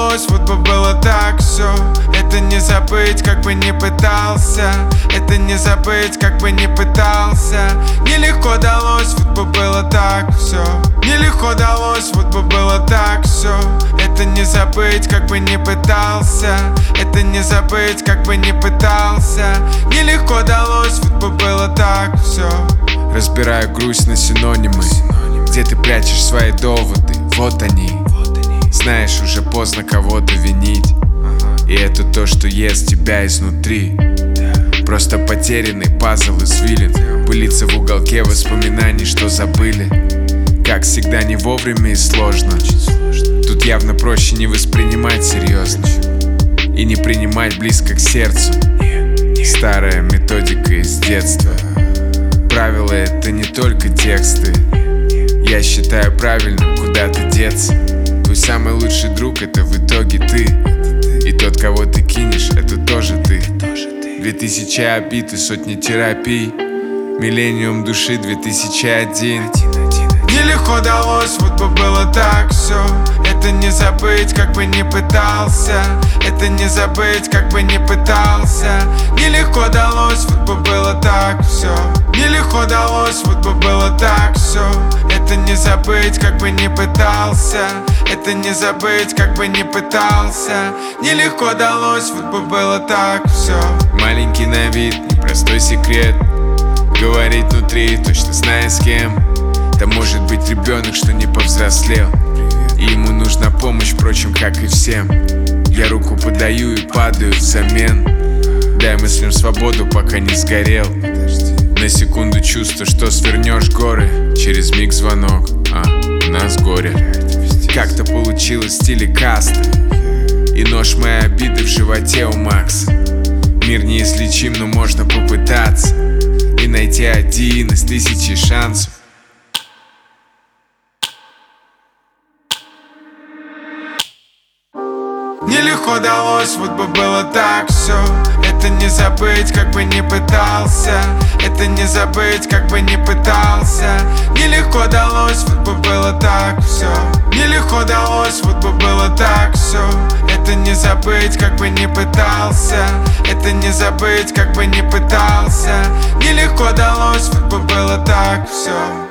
далось, вот бы было так все. Это не забыть, как бы не пытался. Это не забыть, как бы не пытался. Нелегко далось, вот бы было так все. Нелегко далось, вот бы было так все. Это не забыть, как бы не пытался. Это не забыть, как бы не пытался. Нелегко далось, вот бы было так все. Разбираю грусть на синонимы. Где ты прячешь свои доводы? Вот они. Знаешь, уже поздно кого-то винить. И это то, что ест тебя изнутри. Просто потерянный пазл извилин пылится в уголке воспоминаний, что забыли. Как всегда, не вовремя и сложно. Тут явно проще не воспринимать серьезно и не принимать близко к сердцу. Старая методика из детства. Правила — это не только тексты. Я считаю правильным куда-то деться. Твой самый лучший друг — это в итоге ты. И тот, кого ты кинешь, это тоже ты. 2000 обид и сотни терапий. Миллениум души 2001. Нелегко далось, вот бы было так все. Это не забыть, как бы не пытался. Это не забыть, как бы не пытался. Нелегко далось, вот бы было так все. Нелегко далось, вот бы было так все. Это не забыть, как бы не пытался. Это не забыть, как бы не пытался. Нелегко далось, вот бы было так все. Маленький на вид, непростой секрет. Говорить внутри, точно зная с кем. Да может быть ребенок, что не повзрослел, и ему нужна помощь, впрочем, как и всем. Я руку подаю и падаю взамен. Дай мыслям свободу, пока не сгорел. На секунду чувство, что свернешь горы. Через миг звонок, у нас горе. Как-то получилось в стиле каста. И нож моей обиды в животе у Макса. Мир неизлечим, но можно попытаться и найти один из 1000 шансов. Нелегко далось, вот бы было так все. Это не забыть, как бы не пытался. Это не забыть, как бы не пытался. Нелегко далось, вот бы было так все. Нелегко далось, вот бы было так все. Это не забыть, как бы не пытался. Это не забыть, как бы не пытался. Нелегко далось, вот бы было так все.